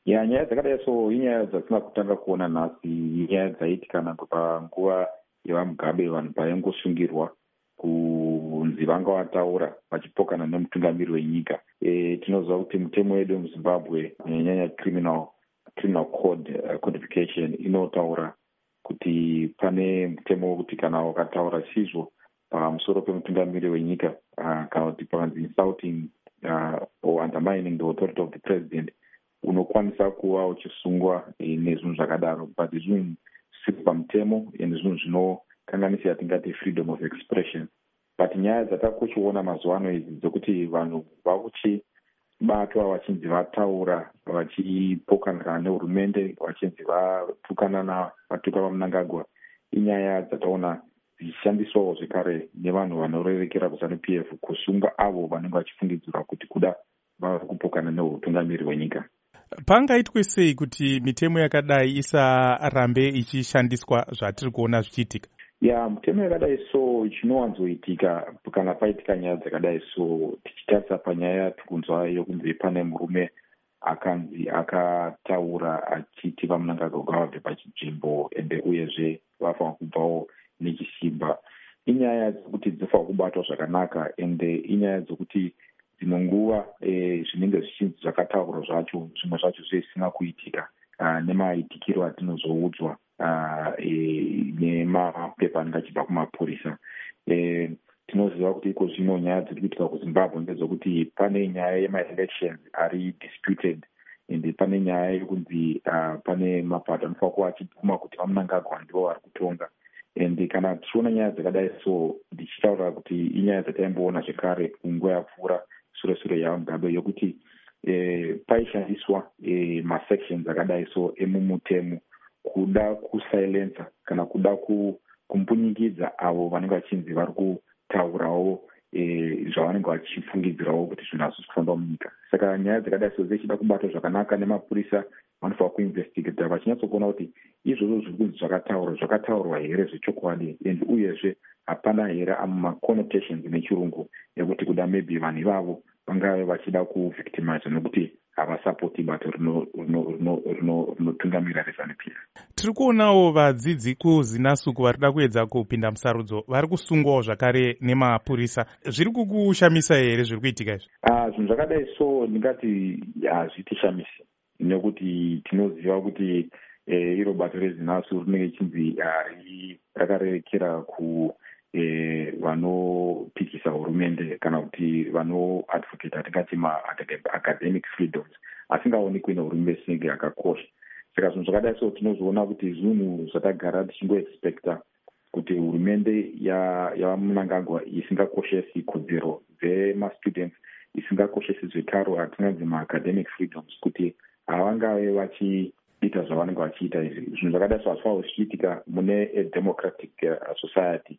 nyaya dzakadai so inyaya dzatina kutanga kuona nhasi, inyaya dzaitika nango panguva yevamugabe, vanhu vaingosungirwa kunzi vanga vataura vachipokana nemutungamiri wenyika. Tinoziva kuti mutemo wedu wemuzimbabwe kunyanya criminal codification inotaura kuti pane mutemo wekuti kana wakataura sizvo pamusoro pemutungamiri wenyika kana kuti pakanzi insulting or undermining the authority of the president, unokwanisa kuva uchisungwa nezvinhu zvakadaro, but zvinhu zvisiri pamutemo ende zvinhu zvinokanganisira tingati freedom of expression. But nyaya dzatakuchiona mazuva ano idzi dzokuti vanhu vakuchibatwa vachinzi vataura vachipokana nehurumende, vachinzi vatukana navatuka vaMnangagwa, inyaya dzataona dzichishandiswawo zvekare nevanhu vanorerekera kuZANU-PF kusunga avo vanenge vachifungidzirwa kuti kuda vari kupokana neutungamiri hwenyika. Pangaitwe sei kuti mitemo yakadai isarambe ichishandiswa zvatiri kuona zvichiitika? Mitemo yakadai so chinowanzoitika kana paitika nyaya dzakadai so, tichitarisa panyaya tikunzwa yokunzi pane murume akanzi akataura achiti vaMnangagwa ngavabve pachinzvimbo ende uyezve vafanira kubvawo nechisimba. Inyaya dzekuti dzofanira kubatwa zvakanaka ende inyaya dzokuti dzimwe nguva zvinenge zvichinzi zvakataurwa zvacho zvimwe zvacho zvisina kuitika nemaitikiro atinozoudzwa nemapepa anenge achibva kumapurisa. Tinoziva kuti iko zvino nyaya dziri kuitika kuZimbabwe ndedzokuti pane nyaya yemaelections ari disputed ende pane nyaya yokunzi pane mapato anofanira kuva achibvuma kuti vaMnangagwa ndivo vari kutonga. Ende kana tichiona nyaya dzakadai so, ndichitaura kuti inyaya dzataimboona zvekare kunguva yapfuura sure yaMugabe yokuti paishandiswa masections akadai so emumutemo kuda kusilensa kana kuda kumpunyikidza avo vanenge vachinzi vari kutaurawo zvavanenge vachifungidzirawo kuti zvinhu hazvisi kufamba munyika. Saka nyaya dzakadai so dzichida kubatwa zvakanaka nemapurisa, vanofanira kuinvestigata vachinyatsokuona kuti izvozvo zviri kunzi zvakataurwa here zvechokwadi, ende uyezve hapana here amaconnotations nechirungu ekuti kuda maybe vanhu ivavo vangave vachida kuvictimize nekuti havasapoti bato rinotungamira reZANU-PF. Tiri kuonawo vadzidzi kuZinasuku vari kuda kuedza kupinda musarudzo vari kusungwawo zvakare nemapurisa. Zviri kukushamisa here zviri kuitika izvi? Zvinhu zvakadai so ndingati hazvitishamisi, nekuti tinoziva kuti iro bato reZinasuku rinenge chinzi rakarerekera vanopikisa hurumende kana kuti vanoadvocate atingati ma-academic freedoms asingaonekwi nehurumende singe yakakosha. Saka zvinhu zvakadai so tinozoona kuti zvinhu zvatagara tichingoexpecta kuti hurumende yavaMnangagwa isingakoshesi kodzero dzemastudents, isingakoshesi zvekare atinganzi ma-academic freedoms, kuti havangave vachiita zvavanenge vachiita izvi. Zvinhu zvakadai so hazvifanira zvichiitika mune democratic society